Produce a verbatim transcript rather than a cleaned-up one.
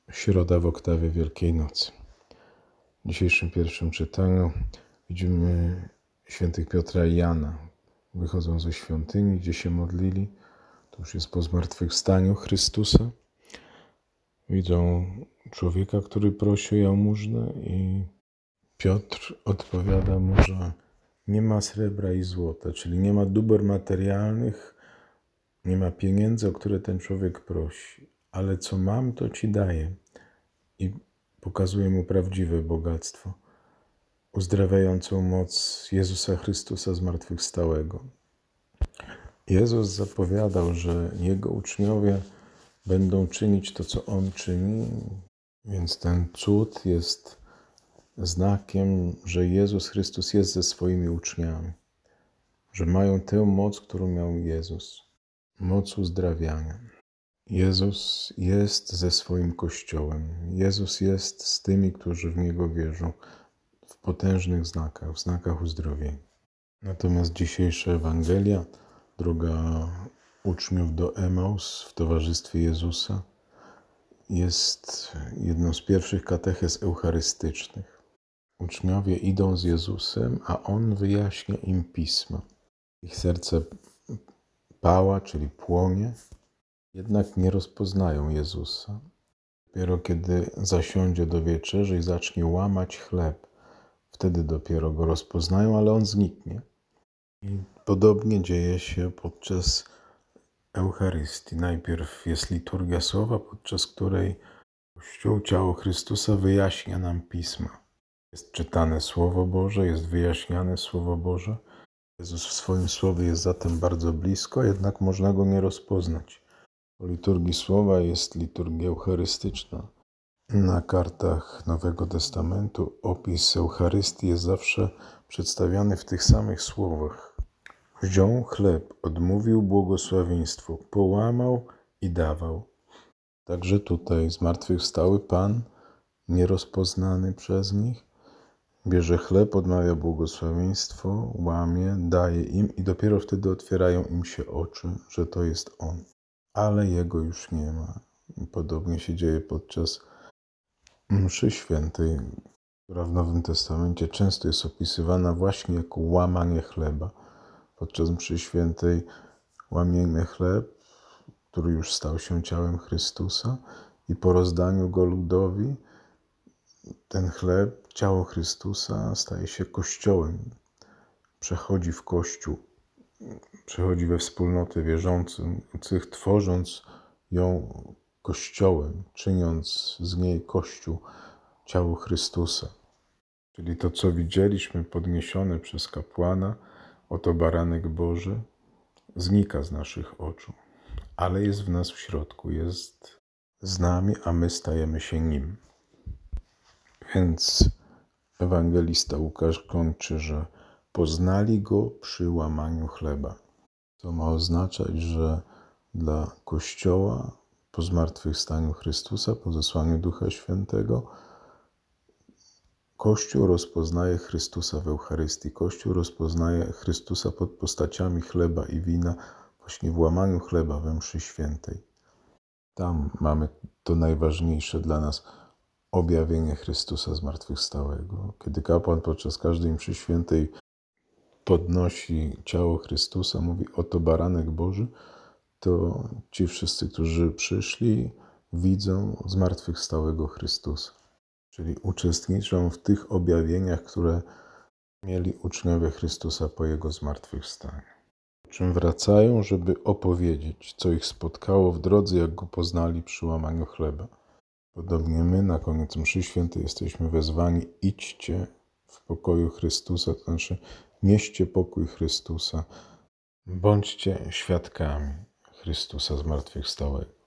Środa w oktawie Wielkiej Nocy. W dzisiejszym pierwszym czytaniu widzimy świętych Piotra i Jana. Wychodzą ze świątyni, gdzie się modlili. To już jest po zmartwychwstaniu Chrystusa. Widzą człowieka, który prosi o jałmużnę i Piotr odpowiada mu, że nie ma srebra i złota, czyli nie ma dóbr materialnych, nie ma pieniędzy, o które ten człowiek prosi. Ale co mam, to ci daję. I pokazuje mu prawdziwe bogactwo, uzdrawiającą moc Jezusa Chrystusa zmartwychwstałego. Jezus zapowiadał, że Jego uczniowie będą czynić to, co On czyni, więc ten cud jest znakiem, że Jezus Chrystus jest ze swoimi uczniami, że mają tę moc, którą miał Jezus, moc uzdrawiania. Jezus jest ze swoim Kościołem. Jezus jest z tymi, którzy w Niego wierzą, w potężnych znakach, w znakach uzdrowienia. Natomiast dzisiejsza Ewangelia, droga uczniów do Emaus w towarzystwie Jezusa, jest jedną z pierwszych katechez eucharystycznych. Uczniowie idą z Jezusem, a On wyjaśnia im Pismo. Ich serce pała, czyli płonie, jednak nie rozpoznają Jezusa. Dopiero kiedy zasiądzie do wieczerzy i zacznie łamać chleb, wtedy dopiero Go rozpoznają, ale On zniknie. I podobnie dzieje się podczas Eucharystii. Najpierw jest liturgia słowa, podczas której Kościół, ciało Chrystusa, wyjaśnia nam Pisma. Jest czytane Słowo Boże, jest wyjaśniane Słowo Boże. Jezus w swoim Słowie jest zatem bardzo blisko, jednak można Go nie rozpoznać. Po liturgii Słowa jest liturgia eucharystyczna. Na kartach Nowego Testamentu opis Eucharystii jest zawsze przedstawiany w tych samych słowach. Wziął chleb, odmówił błogosławieństwo, połamał i dawał. Także tutaj zmartwychwstały Pan, nierozpoznany przez nich, bierze chleb, odmawia błogosławieństwo, łamie, daje im i dopiero wtedy otwierają im się oczy, że to jest On. Ale Jego już nie ma. Podobnie się dzieje podczas mszy świętej, która w Nowym Testamencie często jest opisywana właśnie jako łamanie chleba. Podczas mszy świętej łamiemy chleb, który już stał się ciałem Chrystusa i po rozdaniu go ludowi ten chleb, ciało Chrystusa, staje się Kościołem. Przechodzi w Kościół, przechodzi we wspólnotę wierzących, tworząc ją Kościołem, czyniąc z niej Kościół, ciało Chrystusa. Czyli to, co widzieliśmy podniesione przez kapłana, oto baranek Boży, znika z naszych oczu, ale jest w nas w środku, jest z nami, a my stajemy się Nim. Więc ewangelista Łukasz kończy, że poznali Go przy łamaniu chleba. To ma oznaczać, że dla Kościoła po zmartwychwstaniu Chrystusa, po zesłaniu Ducha Świętego, Kościół rozpoznaje Chrystusa w Eucharystii. Kościół rozpoznaje Chrystusa pod postaciami chleba i wina, właśnie w łamaniu chleba we mszy świętej. Tam mamy to najważniejsze dla nas objawienie Chrystusa zmartwychwstałego. Kiedy kapłan podczas każdej mszy świętej podnosi ciało Chrystusa, mówi: oto baranek Boży, to ci wszyscy, którzy przyszli, widzą zmartwychwstałego Chrystusa. Czyli uczestniczą w tych objawieniach, które mieli uczniowie Chrystusa po Jego zmartwychwstaniu. Po czym wracają, żeby opowiedzieć, co ich spotkało w drodze, jak Go poznali przy łamaniu chleba. Podobnie my na koniec mszy świętej jesteśmy wezwani: idźcie w pokoju Chrystusa, to znaczy nieście pokój Chrystusa, bądźcie świadkami Chrystusa zmartwychwstałego.